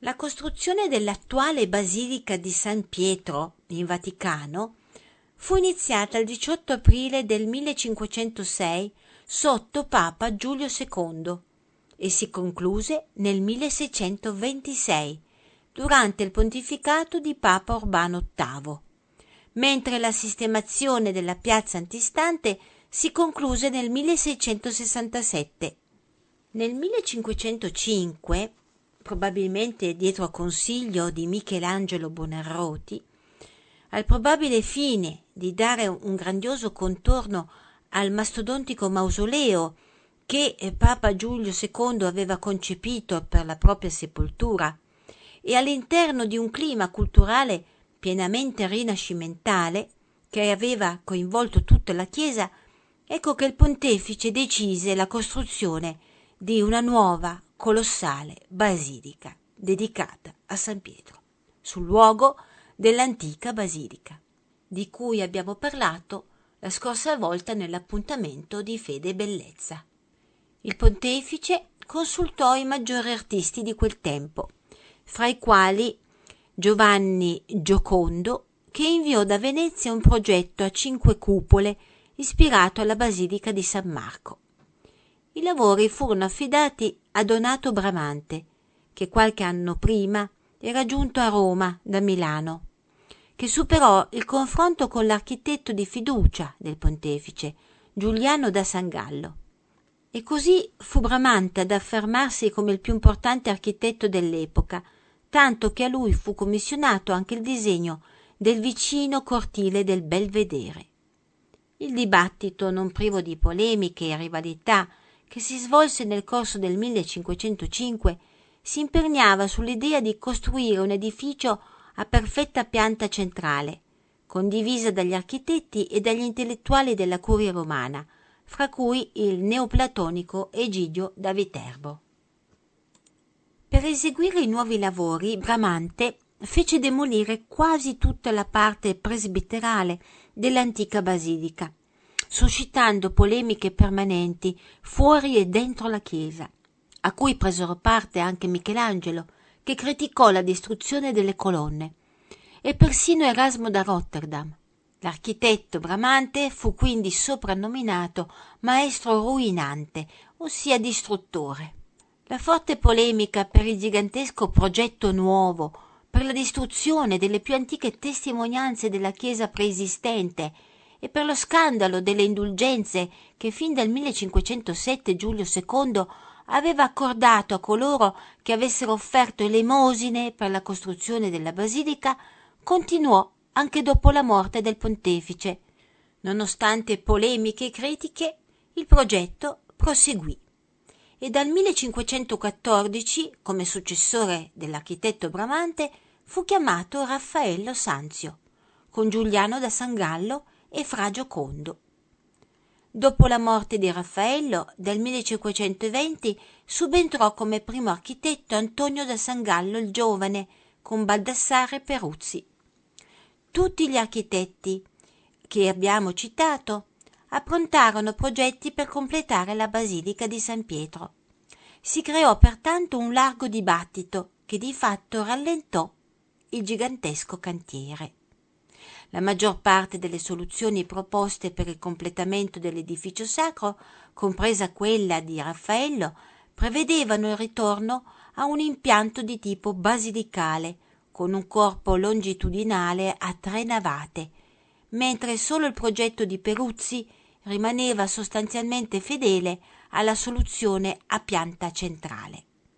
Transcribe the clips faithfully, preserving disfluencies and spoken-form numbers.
La costruzione dell'attuale Basilica di San Pietro in Vaticano fu iniziata il diciotto aprile del millecinquecentosei sotto Papa Giulio secondo e si concluse nel milleseicentoventisei durante il pontificato di Papa Urbano ottavo, mentre la sistemazione della piazza antistante si concluse nel milleseicentosessantasette. Nel millecinquecentocinque, probabilmente dietro consiglio di Michelangelo Buonarroti, al probabile fine di dare un grandioso contorno al mastodontico mausoleo che Papa Giulio secondo aveva concepito per la propria sepoltura e all'interno di un clima culturale pienamente rinascimentale che aveva coinvolto tutta la Chiesa, ecco che il pontefice decise la costruzione di una nuova colossale basilica dedicata a San Pietro, sul luogo dell'antica basilica, di cui abbiamo parlato la scorsa volta nell'appuntamento di Fede e Bellezza. Il pontefice consultò i maggiori artisti di quel tempo, fra i quali Giovanni Giocondo, che inviò da Venezia un progetto a cinque cupole ispirato alla Basilica di San Marco. I lavori furono affidati a Donato Bramante, che qualche anno prima era giunto a Roma da Milano, che superò il confronto con l'architetto di fiducia del pontefice, Giuliano da Sangallo. E così fu Bramante ad affermarsi come il più importante architetto dell'epoca, tanto che a lui fu commissionato anche il disegno del vicino cortile del Belvedere. Il dibattito, non privo di polemiche e rivalità, che si svolse nel corso del millecinquecentocinque, si imperniava sull'idea di costruire un edificio a perfetta pianta centrale, condivisa dagli architetti e dagli intellettuali della curia romana, fra cui il neoplatonico Egidio da Viterbo. Per eseguire i nuovi lavori, Bramante fece demolire quasi tutta la parte presbiterale dell'antica basilica, suscitando polemiche permanenti fuori e dentro la chiesa, a cui presero parte anche Michelangelo, che criticò la distruzione delle colonne, e persino Erasmo da Rotterdam. L'architetto Bramante fu quindi soprannominato maestro ruinante, ossia distruttore. La forte polemica per il gigantesco progetto nuovo, per la distruzione delle più antiche testimonianze della Chiesa preesistente e per lo scandalo delle indulgenze che fin dal millecinquecentosette Giulio secondo aveva accordato a coloro che avessero offerto elemosine per la costruzione della basilica, continuò anche dopo la morte del pontefice. Nonostante polemiche e critiche, il progetto proseguì e dal millecinquecentoquattordici, come successore dell'architetto Bramante, fu chiamato Raffaello Sanzio, con Giuliano da Sangallo e Fra Giocondo. Dopo la morte di Raffaello, dal millecinquecentoventi subentrò come primo architetto Antonio da Sangallo il Giovane, con Baldassare Peruzzi. Tutti gli architetti che abbiamo citato approntarono progetti per completare la Basilica di San Pietro. Si creò pertanto un largo dibattito che di fatto rallentò il gigantesco cantiere. La maggior parte delle soluzioni proposte per il completamento dell'edificio sacro, compresa quella di Raffaello, prevedevano il ritorno a un impianto di tipo basilicale, con un corpo longitudinale a tre navate, mentre solo il progetto di Peruzzi rimaneva sostanzialmente fedele alla soluzione a pianta centrale.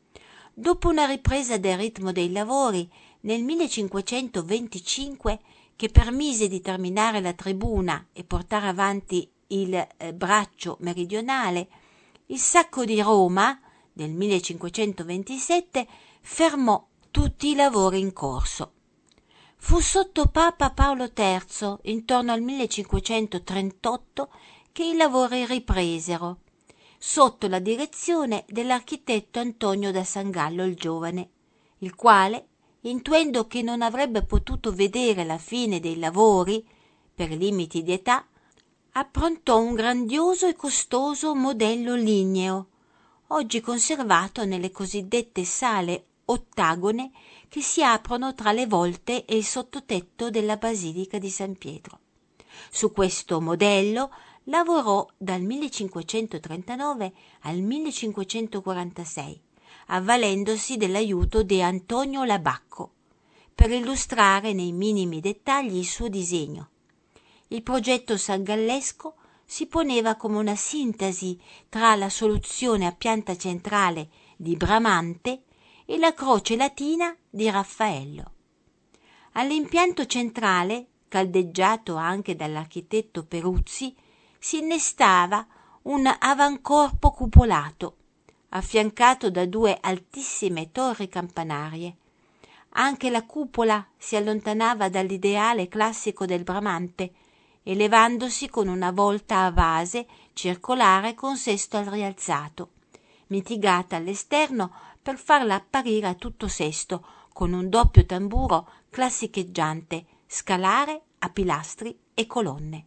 Dopo una ripresa del ritmo dei lavori, nel millecinquecentoventicinque, che permise di terminare la tribuna e portare avanti il eh, braccio meridionale, il Sacco di Roma del millecinquecentoventisette fermò tutti i lavori in corso. Fu sotto Papa Paolo terzo, intorno al millecinquecentotrentotto, che i lavori ripresero, sotto la direzione dell'architetto Antonio da Sangallo il Giovane, il quale, intuendo che non avrebbe potuto vedere la fine dei lavori per i limiti di età, approntò un grandioso e costoso modello ligneo, oggi conservato nelle cosiddette sale ottagone che si aprono tra le volte e il sottotetto della Basilica di San Pietro. Su questo modello lavorò dal millecinquecentotrentanove al millecinquecentoquarantasei, avvalendosi dell'aiuto di Antonio Labacco per illustrare nei minimi dettagli il suo disegno. Il progetto sangallesco si poneva come una sintesi tra la soluzione a pianta centrale di Bramante e la croce latina di Raffaello. All'impianto centrale, caldeggiato anche dall'architetto Peruzzi, si innestava un avancorpo cupolato, affiancato da due altissime torri campanarie. Anche la cupola si allontanava dall'ideale classico del Bramante, elevandosi con una volta a base circolare con sesto al rialzato, mitigata all'esterno per farla apparire a tutto sesto con un doppio tamburo classicheggiante, scalare a pilastri e colonne.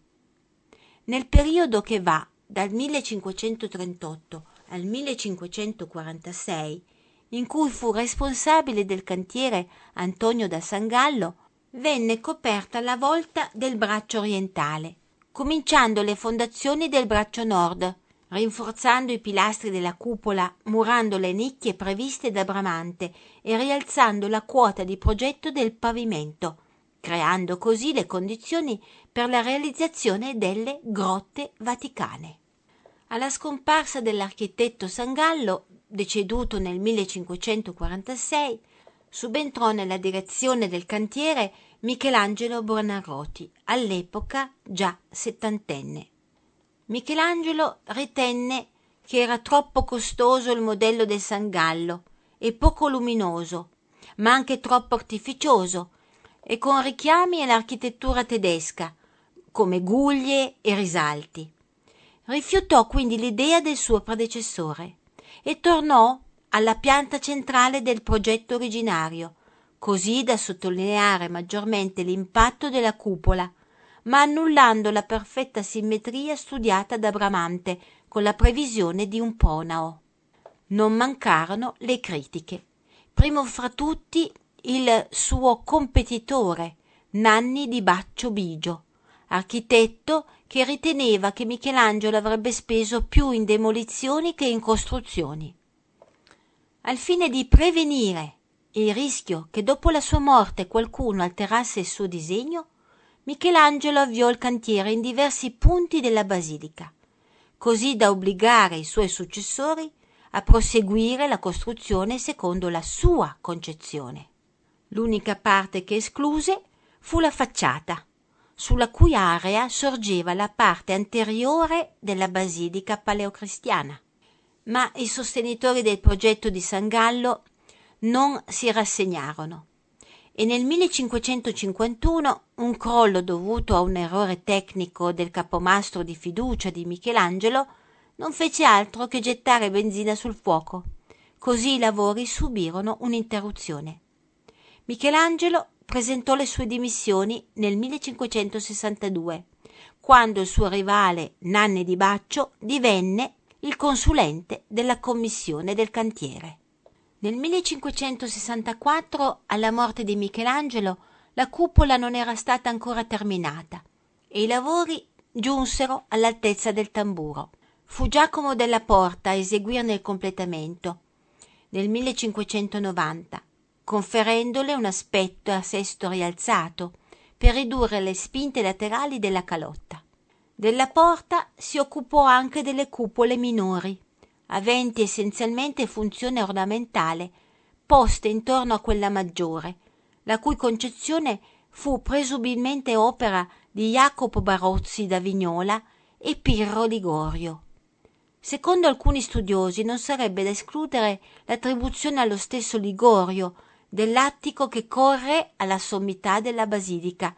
Nel periodo che va dal millecinquecentotrentotto al millecinquecentoquarantasei, in cui fu responsabile del cantiere Antonio da Sangallo, venne coperta la volta del braccio orientale, cominciando le fondazioni del braccio nord, rinforzando i pilastri della cupola, murando le nicchie previste da Bramante e rialzando la quota di progetto del pavimento, creando così le condizioni per la realizzazione delle grotte vaticane. Alla scomparsa dell'architetto Sangallo, deceduto nel millecinquecentoquarantasei, subentrò nella direzione del cantiere Michelangelo Buonarroti, all'epoca già settantenne. Michelangelo ritenne che era troppo costoso il modello del Sangallo e poco luminoso, ma anche troppo artificioso e con richiami all'architettura tedesca, come guglie e risalti. Rifiutò quindi l'idea del suo predecessore e tornò alla pianta centrale del progetto originario, così da sottolineare maggiormente l'impatto della cupola, ma annullando la perfetta simmetria studiata da Bramante con la previsione di un pronao. Non mancarono le critiche, primo fra tutti il suo competitore Nanni di Baccio Bigio, architetto che riteneva che Michelangelo avrebbe speso più in demolizioni che in costruzioni. Al fine di prevenire il rischio che dopo la sua morte qualcuno alterasse il suo disegno, Michelangelo avviò il cantiere in diversi punti della basilica, così da obbligare i suoi successori a proseguire la costruzione secondo la sua concezione. L'unica parte che escluse fu la facciata, sulla cui area sorgeva la parte anteriore della basilica paleocristiana. Ma i sostenitori del progetto di Sangallo non si rassegnarono e nel millecinquecentocinquantuno un crollo dovuto a un errore tecnico del capomastro di fiducia di Michelangelo non fece altro che gettare benzina sul fuoco. Così i lavori subirono un'interruzione. Michelangelo presentò le sue dimissioni nel millecinquecentosessantadue, quando il suo rivale Nanni di Baccio divenne il consulente della commissione del cantiere. Nel millecinquecentosessantaquattro, alla morte di Michelangelo, la cupola non era stata ancora terminata e i lavori giunsero all'altezza del tamburo. Fu Giacomo della Porta a eseguirne il completamento nel millecinquecentonovanta, conferendole un aspetto a sesto rialzato per ridurre le spinte laterali della calotta. Della Porta si occupò anche delle cupole minori, aventi essenzialmente funzione ornamentale, poste intorno a quella maggiore, la cui concezione fu presumibilmente opera di Jacopo Barozzi da Vignola e Pirro Ligorio. Secondo alcuni studiosi non sarebbe da escludere l'attribuzione allo stesso Ligorio dell'attico che corre alla sommità della basilica.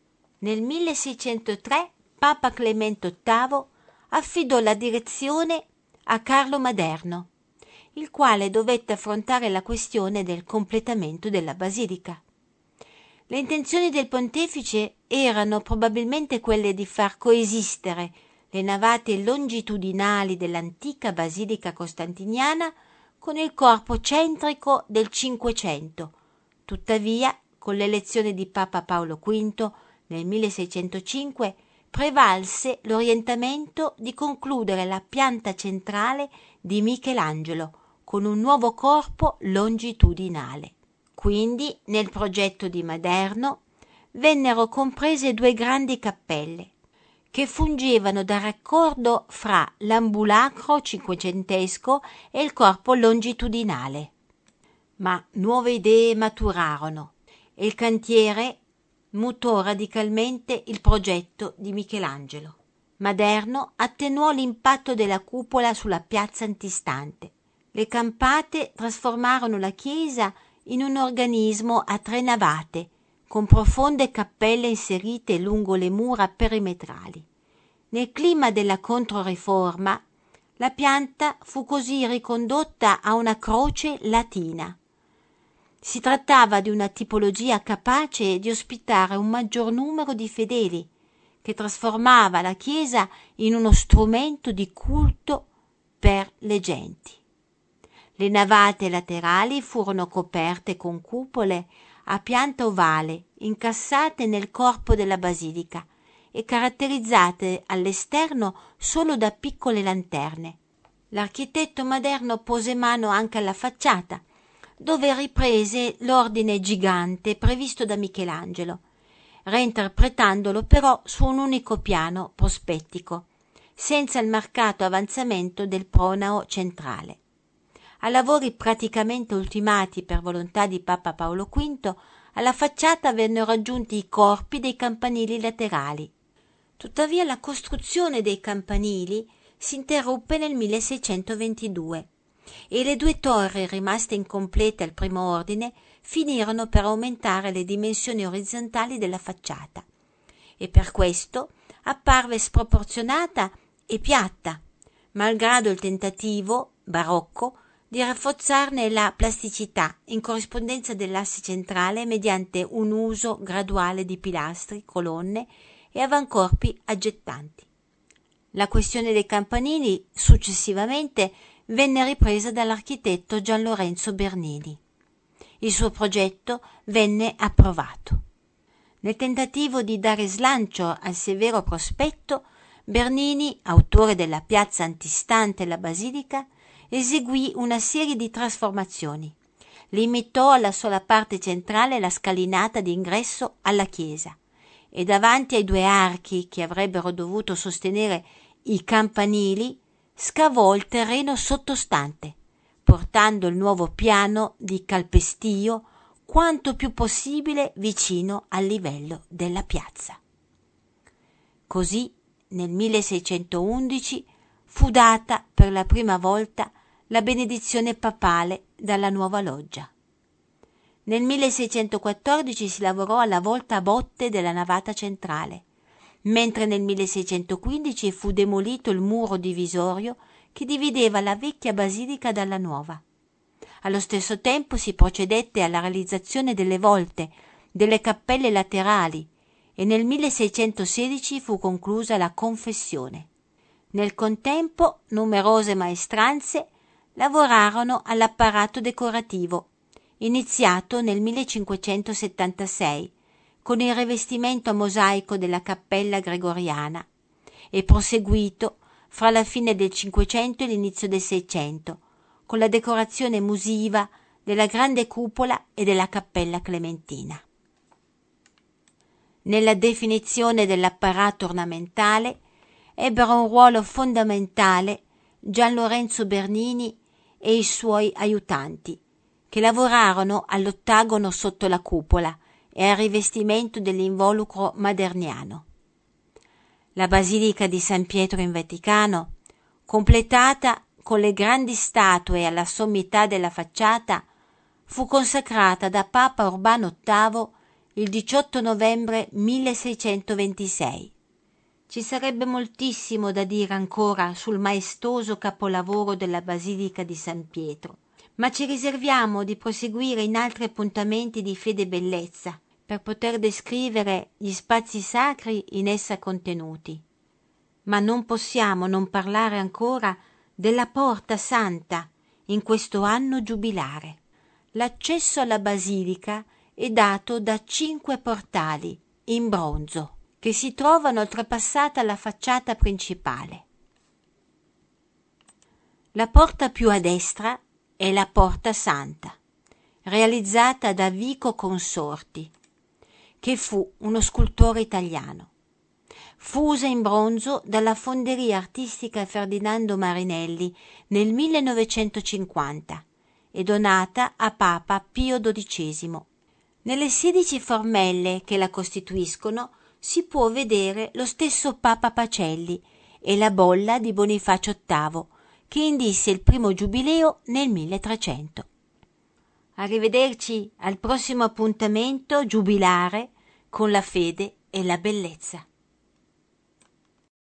Nel milleseicentotre Papa Clemente ottavo affidò la direzione a Carlo Maderno, il quale dovette affrontare la questione del completamento della basilica. Le intenzioni del pontefice erano probabilmente quelle di far coesistere le navate longitudinali dell'antica basilica costantiniana con il corpo centrico del Cinquecento. Tuttavia, con l'elezione di Papa Paolo quinto nel milleseicentocinque, prevalse l'orientamento di concludere la pianta centrale di Michelangelo con un nuovo corpo longitudinale. Quindi, nel progetto di Maderno vennero comprese due grandi cappelle che fungevano da raccordo fra l'ambulacro cinquecentesco e il corpo longitudinale. Ma nuove idee maturarono e il cantiere mutò radicalmente il progetto di Michelangelo. Maderno attenuò l'impatto della cupola sulla piazza antistante. Le campate trasformarono la chiesa in un organismo a tre navate, con profonde cappelle inserite lungo le mura perimetrali. Nel clima della Controriforma, la pianta fu così ricondotta a una croce latina. Si trattava di una tipologia capace di ospitare un maggior numero di fedeli, che trasformava la chiesa in uno strumento di culto per le genti. Le navate laterali furono coperte con cupole a pianta ovale incassate nel corpo della basilica e caratterizzate all'esterno solo da piccole lanterne. L'architetto Maderno pose mano anche alla facciata, dove riprese l'ordine gigante previsto da Michelangelo, reinterpretandolo però su un unico piano prospettico, senza il marcato avanzamento del pronao centrale. A lavori praticamente ultimati per volontà di Papa Paolo quinto, alla facciata vennero aggiunti i corpi dei campanili laterali. Tuttavia la costruzione dei campanili si interruppe nel milleseicentoventidue e le due torri rimaste incomplete al primo ordine finirono per aumentare le dimensioni orizzontali della facciata e per questo apparve sproporzionata e piatta, malgrado il tentativo barocco di rafforzarne la plasticità in corrispondenza dell'asse centrale mediante un uso graduale di pilastri, colonne e avancorpi aggettanti. La questione dei campanili successivamente venne ripresa dall'architetto Gian Lorenzo Bernini. Il suo progetto venne approvato. Nel tentativo di dare slancio al severo prospetto, Bernini, autore della piazza antistante la basilica, eseguì una serie di trasformazioni. Limitò alla sola parte centrale la scalinata d'ingresso alla chiesa e davanti ai due archi che avrebbero dovuto sostenere i campanili scavò il terreno sottostante, portando il nuovo piano di calpestio quanto più possibile vicino al livello della piazza. Così nel milleseicentoundici fu data per la prima volta la benedizione papale dalla nuova loggia. Nel milleseicentoquattordici si lavorò alla volta a botte della navata centrale, mentre nel milleseicentoquindici fu demolito il muro divisorio che divideva la vecchia basilica dalla nuova. Allo stesso tempo si procedette alla realizzazione delle volte, delle cappelle laterali e nel milleseicentosedici fu conclusa la confessione. Nel contempo numerose maestranze lavorarono all'apparato decorativo, iniziato nel millecinquecentosettantasei con il rivestimento a mosaico della cappella gregoriana e proseguito fra la fine del Cinquecento e l'inizio del Seicento con la decorazione musiva della grande cupola e della cappella clementina. Nella definizione dell'apparato ornamentale ebbero un ruolo fondamentale Gian Lorenzo Bernini e i suoi aiutanti, che lavorarono all'ottagono sotto la cupola e al rivestimento dell'involucro maderniano. La Basilica di San Pietro in Vaticano, completata con le grandi statue alla sommità della facciata, fu consacrata da Papa Urbano ottavo il diciotto novembre milleseicentoventisei. Ci sarebbe moltissimo da dire ancora sul maestoso capolavoro della Basilica di San Pietro, ma ci riserviamo di proseguire in altri appuntamenti di fede e bellezza per poter descrivere gli spazi sacri in essa contenuti. Ma non possiamo non parlare ancora della Porta Santa, in questo anno giubilare. L'accesso alla basilica è dato da cinque portali in bronzo che si trovano oltrepassata la facciata principale. La porta più a destra è la Porta Santa, realizzata da Vico Consorti, che fu uno scultore italiano. Fusa in bronzo dalla Fonderia Artistica Ferdinando Marinelli nel millenovecentocinquanta e donata a Papa Pio dodicesimo. Nelle sedici formelle che la costituiscono si può vedere lo stesso Papa Pacelli e la bolla di Bonifacio ottavo, che indisse il primo giubileo nel milletrecento. Arrivederci al prossimo appuntamento giubilare con la fede e la bellezza.